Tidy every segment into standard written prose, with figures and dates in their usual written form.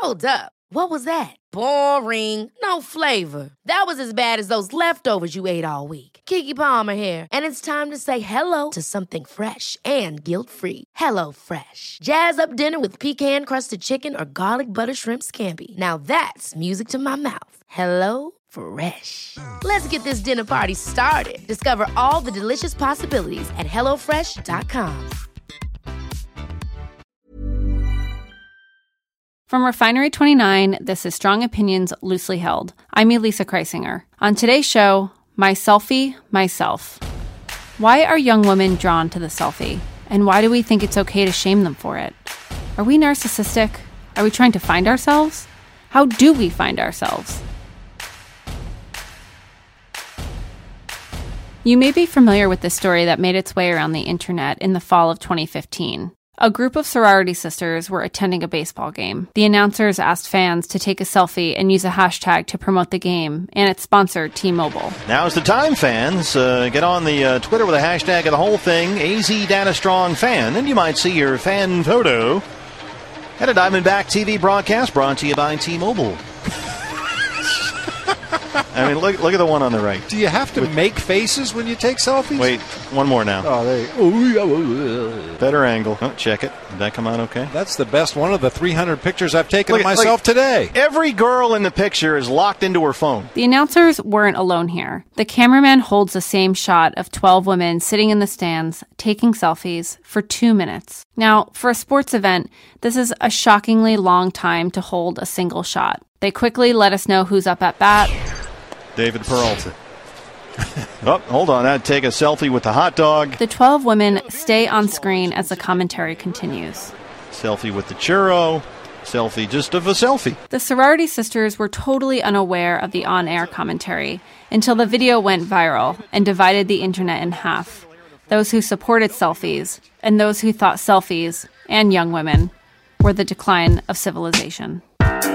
Hold up. What was that? Boring. No flavor. That was as bad as those leftovers you ate all week. Keke Palmer here, and it's time to say hello to something fresh and guilt-free. Hello Fresh. Jazz up dinner with pecan-crusted chicken or garlic butter shrimp scampi. Now that's music to my mouth. Hello Fresh. Let's get this dinner party started. Discover all the delicious possibilities at hellofresh.com. From Refinery 29, this is Strong Opinions Loosely Held. I'm Elisa Kreisinger. On today's show, my selfie, myself. Why are young women drawn to the selfie? And why do we think it's okay to shame them for it? Are we narcissistic? Are we trying to find ourselves? How do we find ourselves? You may be familiar with this story that made its way around the internet in the fall of 2015. A group of sorority sisters were attending a baseball game. The announcers asked fans to take a selfie and use a hashtag to promote the game and its sponsor, T-Mobile. Now's the time, fans. Get on the Twitter with a hashtag of the whole thing, AZDataStrongFan, and you might see your fan photo at a Diamondback TV broadcast brought to you by T-Mobile. I mean, look at the one on the right. Do you have to make faces when you take selfies? Wait, one more now. Oh, there you go. Better angle. Oh, check it. Did that come out okay? That's the best one of the 300 pictures I've taken of myself today. Every girl in the picture is locked into her phone. The announcers weren't alone here. The cameraman holds the same shot of 12 women sitting in the stands, taking selfies for 2 minutes. Now, for a sports event, this is a shockingly long time to hold a single shot. They quickly let us know who's up at bat. David Peralta. Oh, hold on. I'd take a selfie with the hot dog. The 12 women stay on screen as the commentary continues. Selfie with the churro. Selfie just of a selfie. The sorority sisters were totally unaware of the on-air commentary until the video went viral and divided the internet in half. Those who supported selfies and those who thought selfies, and young women, were the decline of civilization.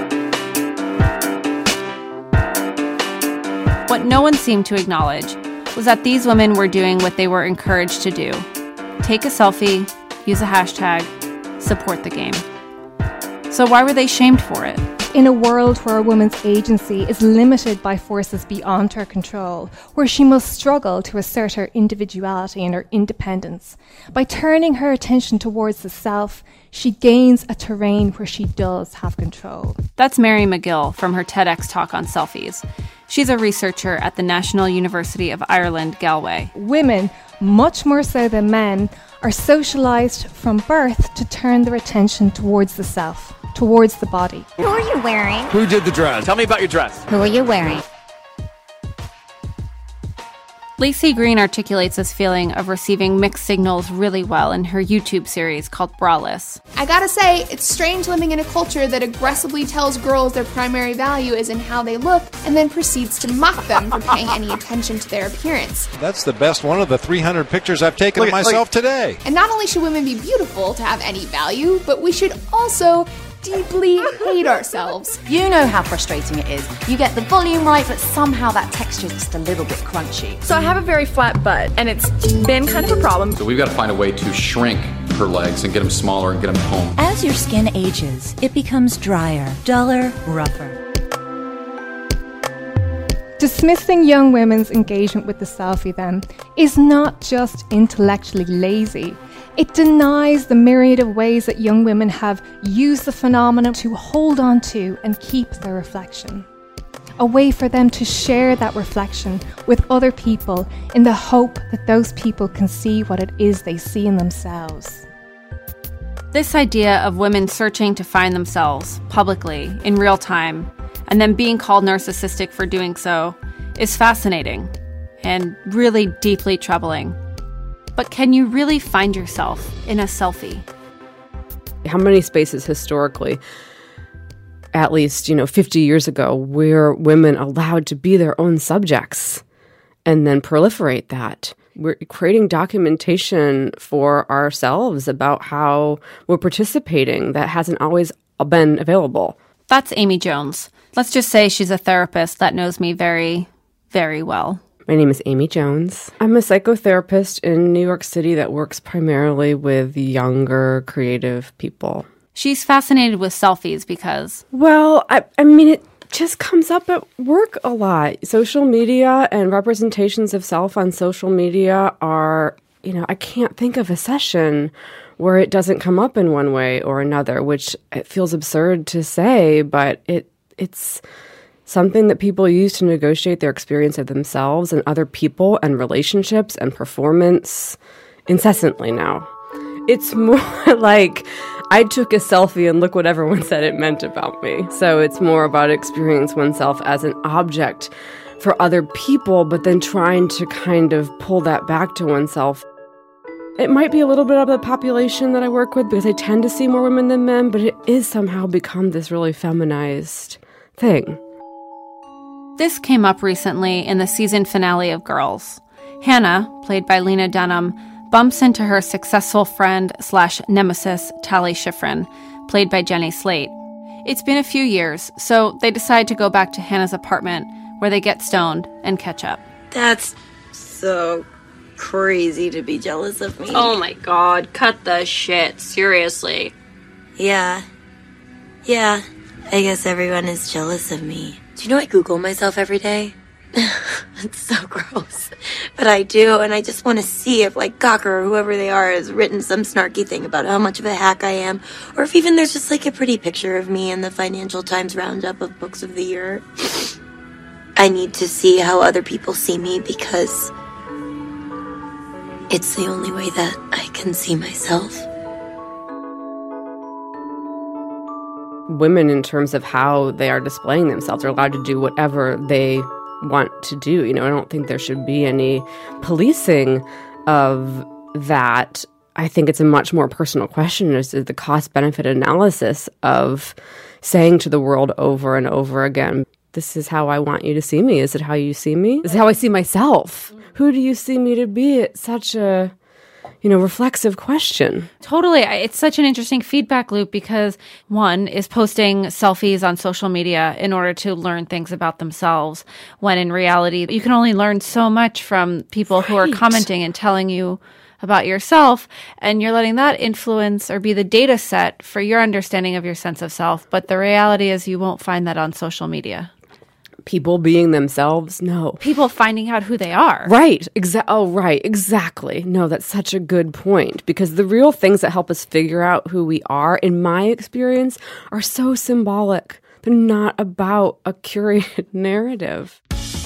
What no one seemed to acknowledge was that these women were doing what they were encouraged to do. Take a selfie, use a hashtag, support the game. So why were they shamed for it? In a world where a woman's agency is limited by forces beyond her control, where she must struggle to assert her individuality and her independence, by turning her attention towards the self, she gains a terrain where she does have control. That's Mary McGill from her TEDx talk on selfies. She's a researcher at the National University of Ireland, Galway. Women, much more so than men, are socialized from birth to turn their attention towards the self, towards the body. Who are you wearing? Who did the dress? Tell me about your dress. Who are you wearing? Lacey Green articulates this feeling of receiving mixed signals really well in her YouTube series called Braless. I gotta say, it's strange living in a culture that aggressively tells girls their primary value is in how they look and then proceeds to mock them for paying any attention to their appearance. That's the best one of the 300 pictures I've taken of myself today. And not only should women be beautiful to have any value, but we should also deeply hate ourselves. You know how frustrating it is. You get the volume right, but somehow that texture is just a little bit crunchy. So I have a very flat butt, and it's been kind of a problem. So we've got to find a way to shrink her legs and get them smaller and get them home. As your skin ages, it becomes drier, duller, rougher. Dismissing young women's engagement with the selfie, then, is not just intellectually lazy. It denies the myriad of ways that young women have used the phenomenon to hold on to and keep their reflection. A way for them to share that reflection with other people in the hope that those people can see what it is they see in themselves. This idea of women searching to find themselves publicly, in real time, and then being called narcissistic for doing so is fascinating and really deeply troubling. But can you really find yourself in a selfie? How many spaces historically, at least, 50 years ago, were women allowed to be their own subjects and then proliferate that? We're creating documentation for ourselves about how we're participating that hasn't always been available. That's Amy Jones. Let's just say she's a therapist that knows me very, very well. My name is Amy Jones. I'm a psychotherapist in New York City that works primarily with younger, creative people. She's fascinated with selfies because... Well, I mean, it just comes up at work a lot. Social media and representations of self on social media are, I can't think of a session where it doesn't come up in one way or another, which it feels absurd to say, but it's something that people use to negotiate their experience of themselves and other people and relationships and performance incessantly now. It's more like I took a selfie and look what everyone said it meant about me. So it's more about experience oneself as an object for other people, but then trying to kind of pull that back to oneself. It might be a little bit of the population that I work with because I tend to see more women than men, but it is somehow become this really feminized thing. This came up recently in the season finale of Girls. Hannah, played by Lena Dunham, bumps into her successful friend/nemesis, Tally Schifrin, played by Jenny Slate. It's been a few years, so they decide to go back to Hannah's apartment, where they get stoned and catch up. That's so crazy to be jealous of me. Oh my god, cut the shit, seriously. Yeah, I guess everyone is jealous of me. Do you know I Google myself every day? It's so gross. But I do, and I just want to see if, Gawker or whoever they are has written some snarky thing about how much of a hack I am, or if even there's just, a pretty picture of me in the Financial Times roundup of books of the year. I need to see how other people see me, because it's the only way that I can see myself. Women, in terms of how they are displaying themselves, are allowed to do whatever they want to do. I don't think there should be any policing of that. I think it's a much more personal question as to the cost-benefit analysis of saying to the world over and over again, this is how I want you to see me. Is it how you see me? Is it how I see myself? Who do you see me to be? It's such a reflexive question. Totally. It's such an interesting feedback loop because one is posting selfies on social media in order to learn things about themselves, when in reality, you can only learn so much from people who are commenting and telling you about yourself, and you're letting that influence or be the data set for your understanding of your sense of self. But the reality is you won't find that on social media. People being themselves? No. People finding out who they are. Right. Right. Exactly. No, that's such a good point, because the real things that help us figure out who we are, in my experience, are so symbolic. They're not about a curated narrative.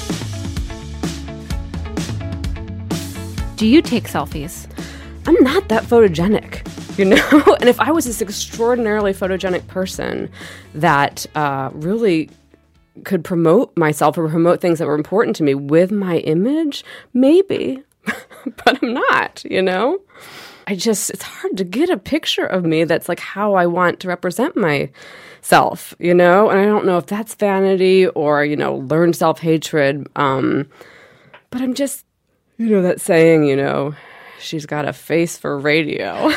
Do you take selfies? I'm not that photogenic, And if I was this extraordinarily photogenic person that really could promote myself or promote things that were important to me with my image, maybe, but I'm not, it's hard to get a picture of me that's how I want to represent myself, and I don't know if that's vanity or, learned self-hatred, but I'm just, that saying, she's got a face for radio.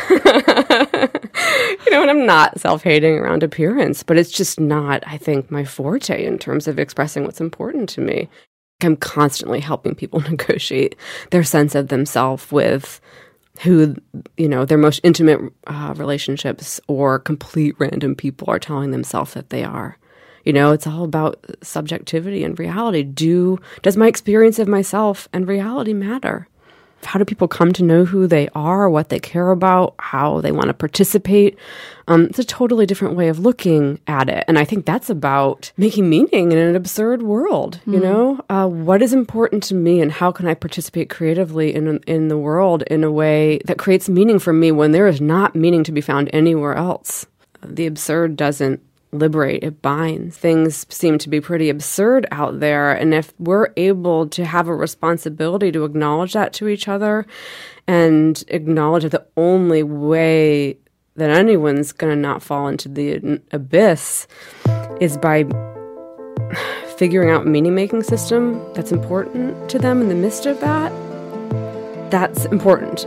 And I'm not self-hating around appearance, but it's just not, I think, my forte in terms of expressing what's important to me. I'm constantly helping people negotiate their sense of themselves with who, their most intimate relationships or complete random people are telling themselves that they are. It's all about subjectivity and reality. Does my experience of myself and reality matter? How do people come to know who they are, what they care about, how they want to participate? It's a totally different way of looking at it. And I think that's about making meaning in an absurd world, What is important to me and how can I participate creatively in the world in a way that creates meaning for me when there is not meaning to be found anywhere else? The absurd doesn't liberate, it binds. Things seem to be pretty absurd out there, and if we're able to have a responsibility to acknowledge that to each other and acknowledge that the only way that anyone's going to not fall into the abyss is by figuring out a meaning-making system that's important to them in the midst of that, that's important.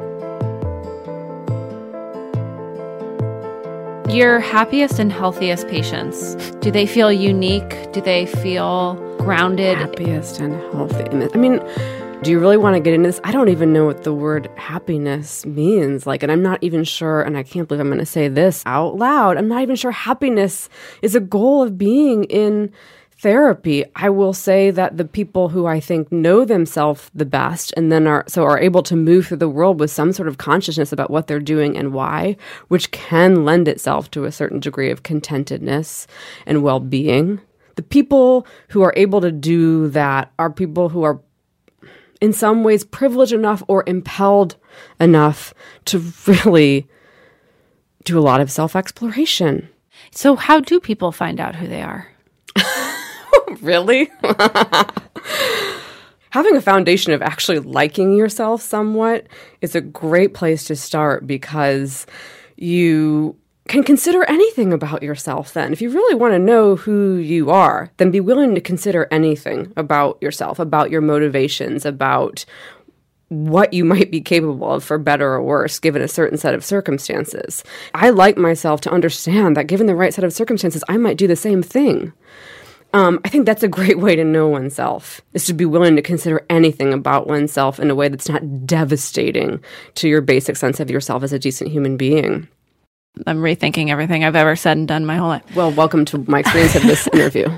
Your happiest and healthiest patients, do they feel unique? Do they feel grounded? Happiest and healthy. I mean, Do you really want to get into this? I don't even know what the word happiness means. And I'm not even sure, and I can't believe I'm going to say this out loud, I'm not even sure happiness is a goal of being in therapy. I will say that the people who I think know themselves the best and then are able to move through the world with some sort of consciousness about what they're doing and why, which can lend itself to a certain degree of contentedness and well-being. The people who are able to do that are people who are in some ways privileged enough or impelled enough to really do a lot of self-exploration. So how do people find out who they are? Really? Having a foundation of actually liking yourself somewhat is a great place to start, because you can consider anything about yourself then. If you really want to know who you are, then be willing to consider anything about yourself, about your motivations, about what you might be capable of for better or worse, given a certain set of circumstances. I like myself to understand that given the right set of circumstances, I might do the same thing. I think that's a great way to know oneself, is to be willing to consider anything about oneself in a way that's not devastating to your basic sense of yourself as a decent human being. I'm rethinking everything I've ever said and done my whole life. Well, welcome to my experience of this interview.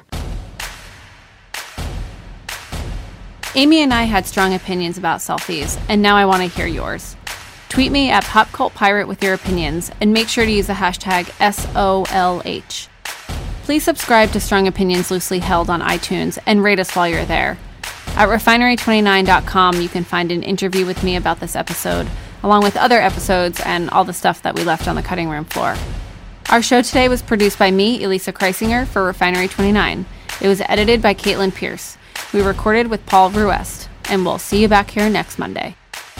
Amy and I had strong opinions about selfies, and now I want to hear yours. Tweet me at PopCultPirate with your opinions, and make sure to use the hashtag SOLH. Please subscribe to Strong Opinions Loosely Held on iTunes and rate us while you're there. At refinery29.com, you can find an interview with me about this episode, along with other episodes and all the stuff that we left on the cutting room floor. Our show today was produced by me, Elisa Kreisinger, for Refinery 29. It was edited by Caitlin Pierce. We recorded with Paul Ruest, and we'll see you back here next Monday.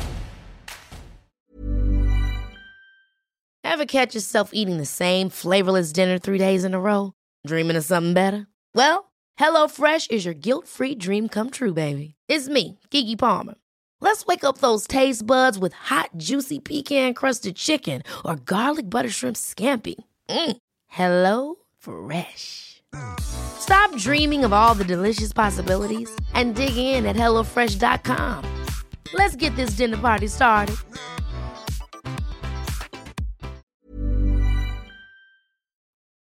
Ever catch yourself eating the same flavorless dinner 3 days in a row? Dreaming of something better? Well, HelloFresh is your guilt-free dream come true, baby. It's me, Keke Palmer. Let's wake up those taste buds with hot, juicy pecan-crusted chicken or garlic butter shrimp scampi. Hello Fresh. Stop dreaming of all the delicious possibilities and dig in at HelloFresh.com. Let's get this dinner party started.